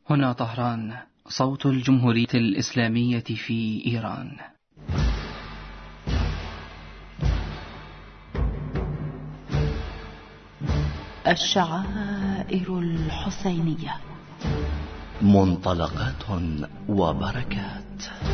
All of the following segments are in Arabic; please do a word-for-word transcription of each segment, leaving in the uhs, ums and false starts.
هنا طهران، صوت الجمهورية الإسلامية في إيران. الشعائر الحسينية، منطلقات وبركات.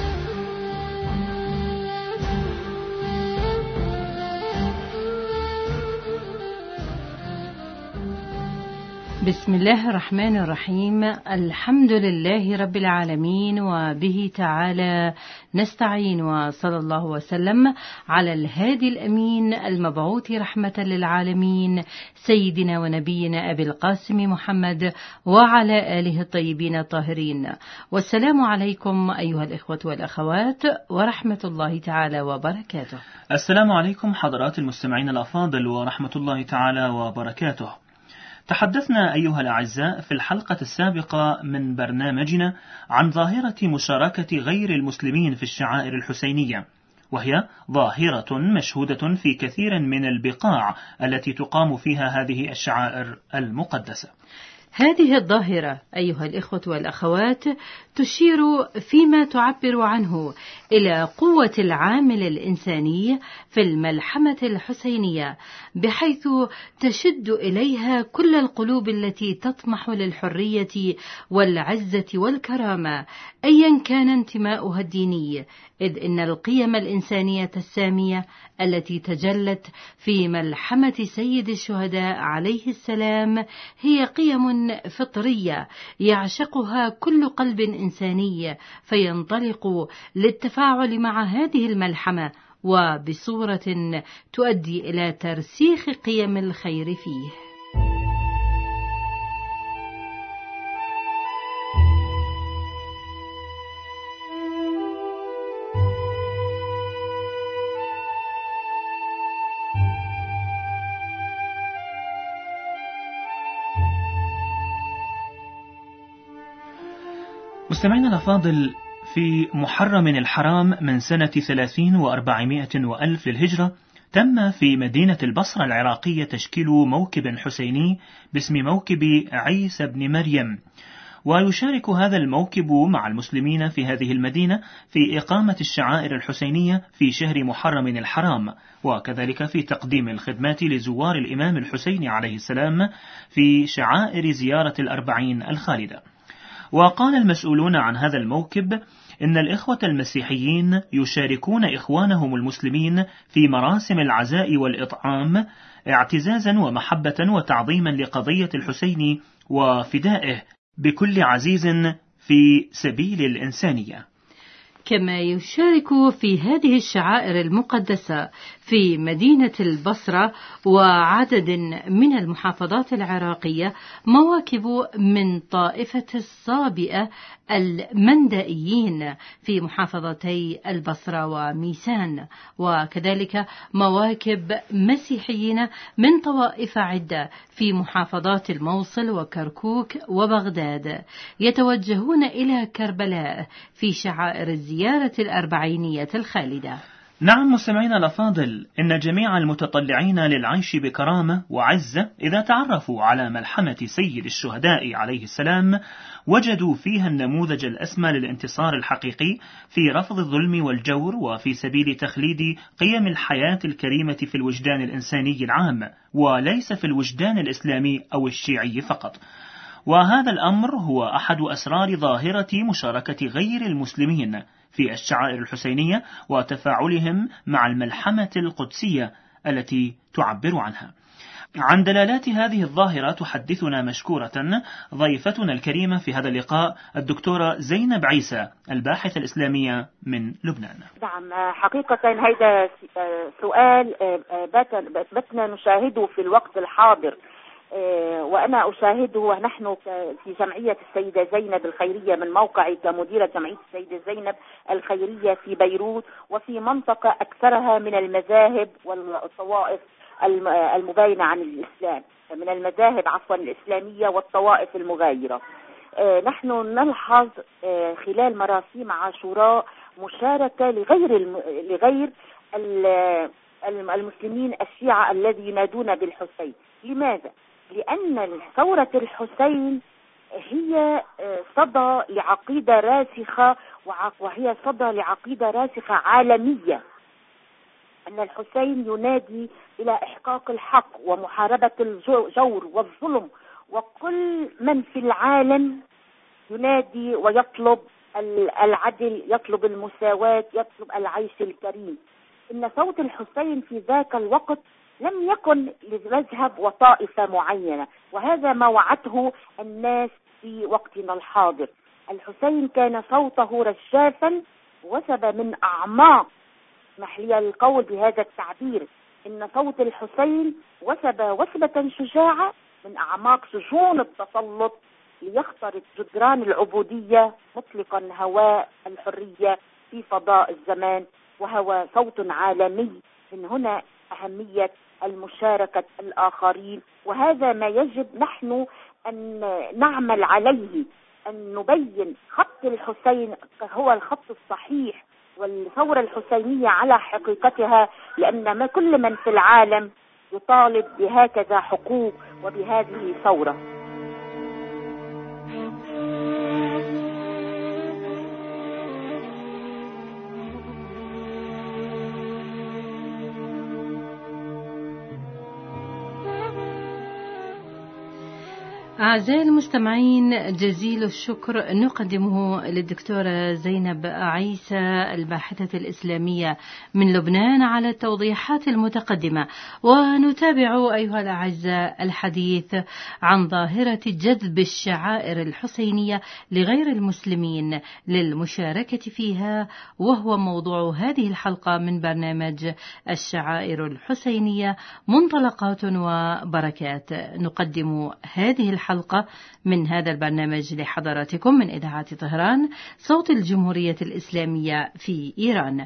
بسم الله الرحمن الرحيم. الحمد لله رب العالمين، وبه تعالى نستعين، وصلى الله وسلم على الهادي الأمين المبعوث رحمة للعالمين سيدنا ونبينا أبي القاسم محمد وعلى آله الطيبين الطاهرين. والسلام عليكم أيها الإخوة والأخوات ورحمة الله تعالى وبركاته. السلام عليكم حضرات المستمعين الأفاضل ورحمة الله تعالى وبركاته. تحدثنا أيها الأعزاء في الحلقة السابقة من برنامجنا عن ظاهرة مشاركة غير المسلمين في الشعائر الحسينية، وهي ظاهرة مشهودة في كثير من البقاع التي تقام فيها هذه الشعائر المقدسة. هذه الظاهرة أيها الإخوة والأخوات تشير فيما تعبر عنه إلى قوة العامل الإنساني في الملحمة الحسينية، بحيث تشد إليها كل القلوب التي تطمح للحرية والعزة والكرامة أيا كان انتماؤها الديني، إذ إن القيم الإنسانية السامية التي تجلت في ملحمة سيد الشهداء عليه السلام هي قيم فطرية يعشقها كل قلب إنساني، فينطلق للتفاعل مع هذه الملحمة وبصورة تؤدي إلى ترسيخ قيم الخير فيه. مستمعينا الأفاضل، في محرم الحرام من سنة ثلاثين وأربعمائة وألف للهجرة تم في مدينة البصرة العراقية تشكيل موكب حسيني باسم موكب عيسى بن مريم، ويشارك هذا الموكب مع المسلمين في هذه المدينة في إقامة الشعائر الحسينية في شهر محرم الحرام، وكذلك في تقديم الخدمات لزوار الإمام الحسين عليه السلام في شعائر زيارة الأربعين الخالدة. وقال المسؤولون عن هذا الموكب إن الإخوة المسيحيين يشاركون إخوانهم المسلمين في مراسم العزاء والإطعام اعتزازا ومحبة وتعظيما لقضية الحسين وفدائه بكل عزيز في سبيل الإنسانية. كما يشارك في هذه الشعائر المقدسة في مدينة البصرة وعدد من المحافظات العراقية مواكب من طائفة الصابئة المندائيين في محافظتي البصرة وميسان، وكذلك مواكب مسيحيين من طوائف عدة في محافظات الموصل وكركوك وبغداد، يتوجهون إلى كربلاء في شعائر الزيارة الأربعينية الخالدة. نعم مستمعينا الأفاضل، إن جميع المتطلعين للعيش بكرامة وعزة إذا تعرفوا على ملحمة سيد الشهداء عليه السلام وجدوا فيها النموذج الأسمى للانتصار الحقيقي في رفض الظلم والجور وفي سبيل تخليد قيم الحياة الكريمة في الوجدان الإنساني العام، وليس في الوجدان الإسلامي أو الشيعي فقط. وهذا الأمر هو أحد أسرار ظاهرة مشاركة غير المسلمين في الشعائر الحسينية وتفاعلهم مع الملحمة القدسية التي تعبر عنها. عن دلالات هذه الظاهرة تحدثنا مشكورة ضيفتنا الكريمة في هذا اللقاء الدكتورة زينب عيسى، الباحثة الإسلامية من لبنان. نعم، حقيقة هذا سؤال بتنا نشاهده في الوقت الحاضر، وأنا أشاهده ونحن في جمعية السيدة زينب الخيرية من موقعي كمديرة جمعية السيدة زينب الخيرية في بيروت، وفي منطقة أكثرها من المذاهب والطوائف المباينة عن الإسلام، من المذاهب عفوا الإسلامية والطوائف المغايرة. نحن نلحظ خلال مراسيم عاشوراء مشاركة لغير لغير المسلمين الشيعة الذي ينادون بالحسين. لماذا؟ لأن ثورة الحسين هي صدى لعقيدة راسخة، وهي صدى لعقيدة راسخة عالمية، أن الحسين ينادي إلى إحقاق الحق ومحاربة الجور والظلم، وكل من في العالم ينادي ويطلب العدل، يطلب المساواة، يطلب العيش الكريم. إن صوت الحسين في ذاك الوقت لم يكن لمذهب وطائفة معينة، وهذا ما وعته الناس في وقتنا الحاضر. الحسين كان صوته رشافا وسب من أعماق، اسمح لي القول بهذا التعبير، إن صوت الحسين وسب وسبة شجاعة من أعماق سجون التسلط ليخترق جدران العبودية، مطلقا هواء الحرية في فضاء الزمان، وهو صوت عالمي. من هنا أهمية المشاركة الآخرين، وهذا ما يجب نحن أن نعمل عليه، أن نبين خط الحسين هو الخط الصحيح والثورة الحسينية على حقيقتها، لأن ما كل من في العالم يطالب بهكذا حقوق وبهذه ثورة. أعزائي المستمعين، جزيل الشكر نقدمه للدكتورة زينب عيسى الباحثة الإسلامية من لبنان على التوضيحات المتقدمة. ونتابع أيها الأعزاء الحديث عن ظاهرة جذب الشعائر الحسينية لغير المسلمين للمشاركة فيها، وهو موضوع هذه الحلقة من برنامج الشعائر الحسينية منطلقات وبركات. نقدم هذه الحلقة حلقة من هذا البرنامج لحضراتكم من إذاعة طهران صوت الجمهورية الإسلامية في إيران.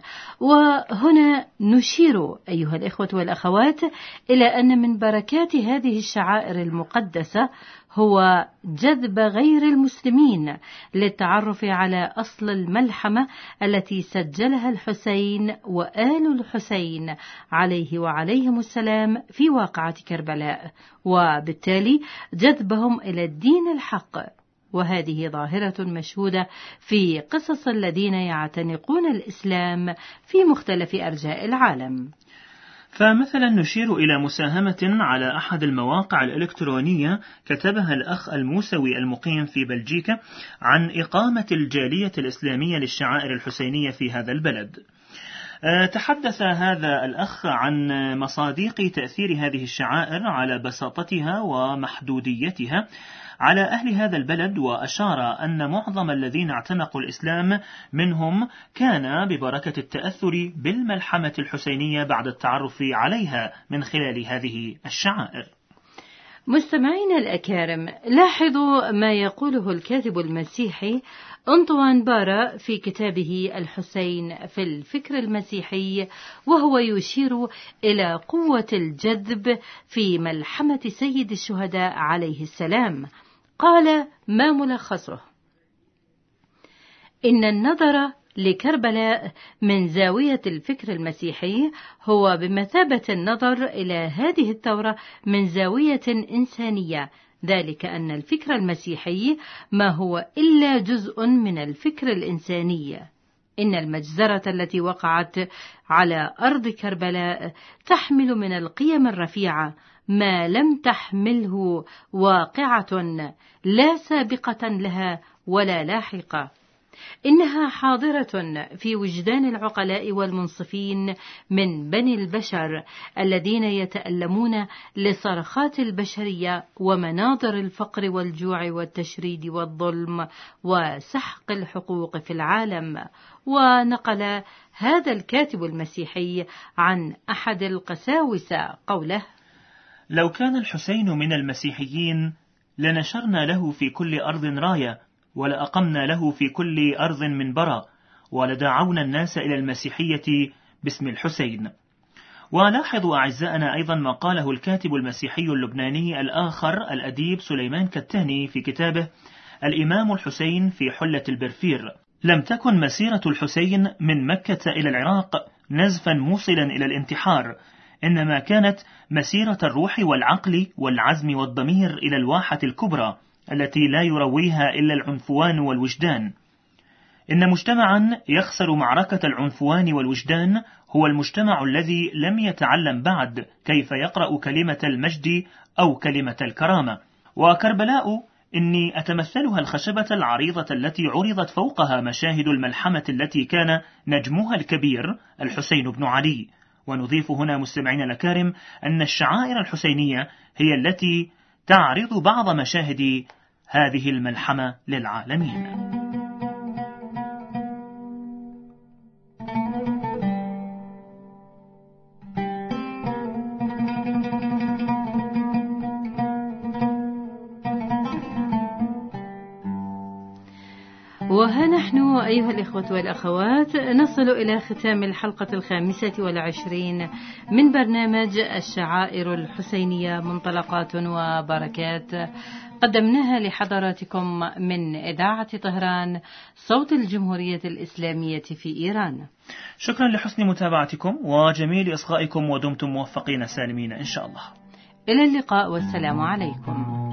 وهنا نشير أيها الإخوة والأخوات إلى أن من بركات هذه الشعائر المقدسة هو جذب غير المسلمين للتعرف على أصل الملحمة التي سجلها الحسين وآل الحسين عليه وعليهم السلام في واقعة كربلاء، وبالتالي جذبهم إلى الدين الحق. وهذه ظاهرة مشهودة في قصص الذين يعتنقون الإسلام في مختلف أرجاء العالم. فمثلا نشير إلى مساهمة على أحد المواقع الإلكترونية كتبها الأخ الموسوي المقيم في بلجيكا عن إقامة الجالية الإسلامية للشعائر الحسينية في هذا البلد. تحدث هذا الأخ عن مصادق تأثير هذه الشعائر على بساطتها ومحدوديتها على أهل هذا البلد، وأشار أن معظم الذين اعتنقوا الإسلام منهم كان ببركة التأثر بالملحمة الحسينية بعد التعرف عليها من خلال هذه الشعائر. مستمعين الأكارم، لاحظوا ما يقوله الكاتب المسيحي أنطوان بارا في كتابه الحسين في الفكر المسيحي، وهو يشير إلى قوة الجذب في ملحمة سيد الشهداء عليه السلام. قال: ما ملخصه؟ إن النظر لكربلاء من زاوية الفكر المسيحي هو بمثابة النظر إلى هذه الثورة من زاوية إنسانية، ذلك أن الفكر المسيحي ما هو إلا جزء من الفكر الإنساني. إن المجزرة التي وقعت على أرض كربلاء تحمل من القيم الرفيعة ما لم تحمله واقعة لا سابقة لها ولا لاحقة. إنها حاضرة في وجدان العقلاء والمنصفين من بني البشر الذين يتألمون لصرخات البشرية ومناظر الفقر والجوع والتشريد والظلم وسحق الحقوق في العالم. ونقل هذا الكاتب المسيحي عن أحد القساوسة قوله: لو كان الحسين من المسيحيين لنشرنا له في كل أرض راية، ولأقمنا له في كل أرض منبرا، ولدعونا الناس إلى المسيحية باسم الحسين. ولاحظوا أعزائنا أيضا ما قاله الكاتب المسيحي اللبناني الآخر الأديب سليمان كتاني في كتابه الإمام الحسين في حلة البرفير: لم تكن مسيرة الحسين من مكة إلى العراق نزفا موصلا إلى الانتحار، إنما كانت مسيرة الروح والعقل والعزم والضمير إلى الواحة الكبرى التي لا يرويها إلا العنفوان والوجدان. إن مجتمعا يخسر معركة العنفوان والوجدان هو المجتمع الذي لم يتعلم بعد كيف يقرأ كلمة المجد أو كلمة الكرامة. وكربلاء إني أتمثلها الخشبة العريضة التي عرضت فوقها مشاهد الملحمة التي كان نجمها الكبير الحسين بن علي. ونضيف هنا مستمعين الأكارم أن الشعائر الحسينية هي التي تعرض بعض مشاهد هذه الملحمة للعالمين. وها نحن أيها الإخوة والأخوات نصل إلى ختام الحلقة الخامسة والعشرين من برنامج الشعائر الحسينية منطلقات وبركات، قدمناها لحضراتكم من إذاعة طهران صوت الجمهورية الإسلامية في إيران. شكرا لحسن متابعتكم وجميل إصغائكم، ودمتم موفقين سالمين إن شاء الله. إلى اللقاء والسلام عليكم.